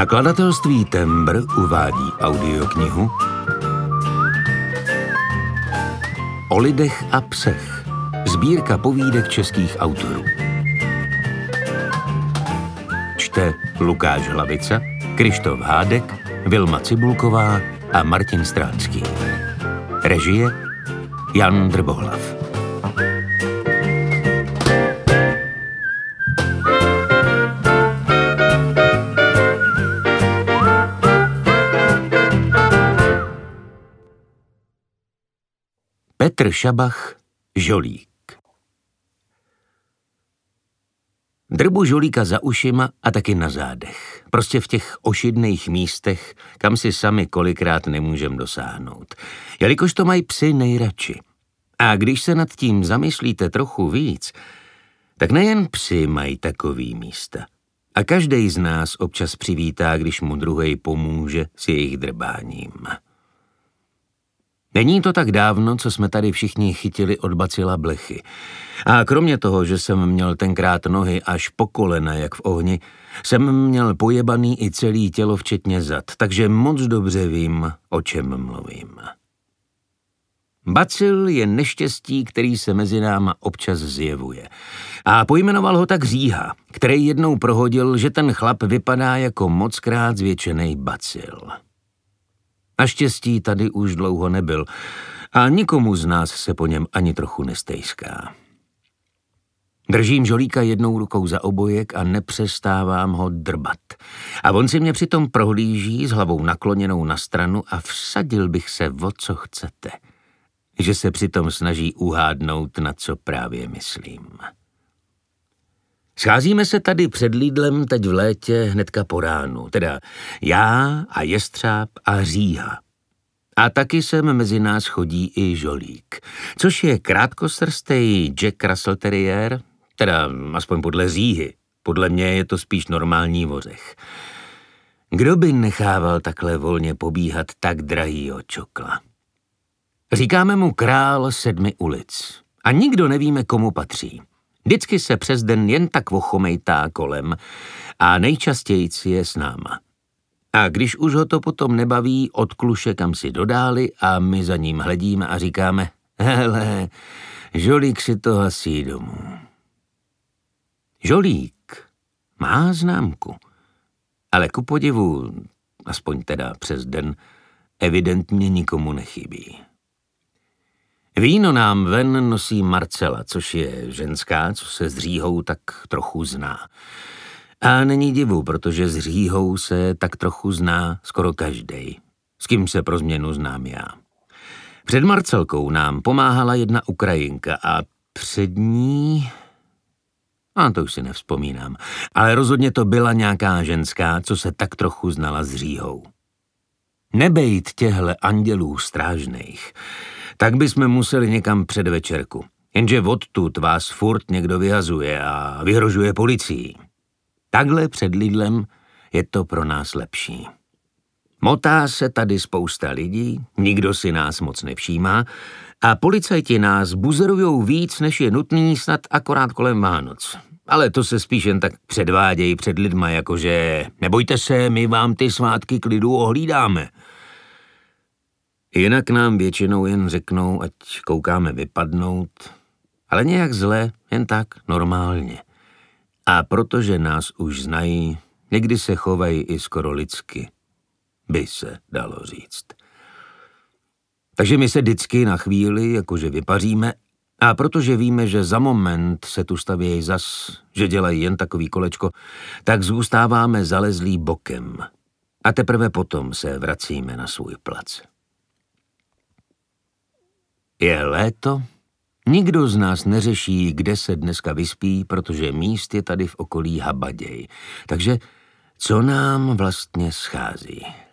Nakladatelství Tembr uvádí audioknihu O lidech a psech. Sbírka povídek českých autorů. Čte Lukáš Hlavica, Krištof Hádek, Vilma Cibulková a Martin Stránský. Režie Jan Drbohlav. Petr Šabach, Žolík. Drbu žolíka za ušima a taky na zádech. Prostě v těch ošidných místech, kam si sami kolikrát nemůžem dosáhnout. Jelikož to mají psi nejradši. A když se nad tím zamyslíte trochu víc, tak nejen psi mají takový místa. A každej z nás občas přivítá, když mu druhej pomůže s jejich drbáním. Není to tak dávno, co jsme tady všichni chytili od bacila blechy. A kromě toho, že jsem měl tenkrát nohy až po kolena, jak v ohni, jsem měl pojebaný i celý tělo včetně zad, takže moc dobře vím, o čem mluvím. Bacil je neštěstí, který se mezi náma občas zjevuje. A pojmenoval ho tak Říha, který jednou prohodil, že ten chlap vypadá jako mockrát zvětšenej bacil. Naštěstí tady už dlouho nebyl a nikomu z nás se po něm ani trochu nestejská. Držím žolíka jednou rukou za obojek a nepřestávám ho drbat. A on si mě přitom prohlíží s hlavou nakloněnou na stranu a vsadil bych se, o co chcete. Že se přitom snaží uhádnout, na co právě myslím. Scházíme se tady před Lidlem teď v létě hnedka po ránu, teda já a Jestřáb a Říha. A taky sem mezi nás chodí i žolík, což je krátkosrstej Jack Russell Terrier, teda aspoň podle Říhy. Podle mě je to spíš normální vořech. Kdo by nechával takhle volně pobíhat tak drahýho čokla? Říkáme mu král 7 ulic a nikdo nevíme, komu patří. Vždycky se přes den jen tak ochomejtá kolem a nejčastějc je s náma. A když už ho to potom nebaví, odkluše kam si dodáli a my za ním hledíme a říkáme, hele, žolík si to hasí domů. Žolík má známku, ale ku podivu, aspoň teda přes den, evidentně nikomu nechybí. Víno nám ven nosí Marcela, což je ženská, co se s Říhou tak trochu zná. A není divu, protože s Říhou se tak trochu zná skoro každej. S kým se pro změnu znám já. Před Marcelkou nám pomáhala jedna Ukrajinka a před ní... A to už si nevzpomínám. Ale rozhodně to byla nějaká ženská, co se tak trochu znala s Říhou. Nebejt těhle andělů strážných, tak bychom museli někam před večerku. Jenže odtud vás furt někdo vyhazuje a vyhrožuje policií. Takhle před Lidlem je to pro nás lepší. Motá se tady spousta lidí, nikdo si nás moc nevšímá a policajti nás buzerujou víc, než je nutný, snad akorát kolem Vánoc. Ale to se spíš jen tak předvádějí před lidma, jakože nebojte se, my vám ty svátky klidu ohlídáme. Jinak nám většinou jen řeknou, ať koukáme vypadnout, ale nějak zle, jen tak normálně. A protože nás už znají, někdy se chovají i skoro lidsky, by se dalo říct. Takže my se vždycky na chvíli jakože vypaříme a protože víme, že za moment se tu stavějí zas, že dělají jen takový kolečko, tak zůstáváme zalezlí bokem a teprve potom se vracíme na svůj plac. Je léto, nikdo z nás neřeší, kde se dneska vyspí, protože míst je tady v okolí habaděj. Takže co nám vlastně schází?